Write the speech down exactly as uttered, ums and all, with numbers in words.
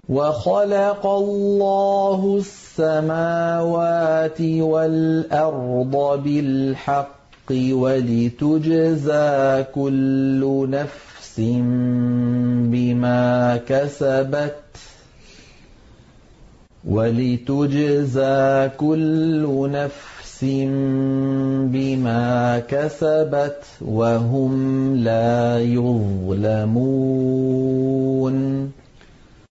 وَخَلَقَ اللَّهُ السَّمَاوَاتِ وَالْأَرْضَ بِالْحَقِّ وَلِتُجْزَىٰ كُلُّ نَفْسٍ بِمَا كَسَبَتْ وَلِتُجْزَىٰ كُلُّ نَفْسٍ بِمَا كَسَبَتْ وَهُمْ لَا يُظْلَمُونَ